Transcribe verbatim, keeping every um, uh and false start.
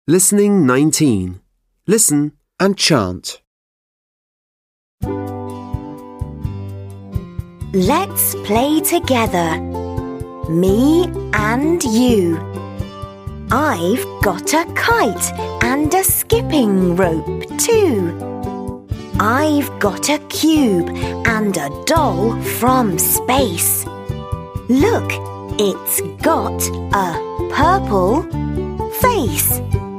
Listening nineteen. Listen and chant. Let's play together. Me and you. I've got a kite and a skipping rope too. I've got a cube and a doll from space. Look, it's got a purple face.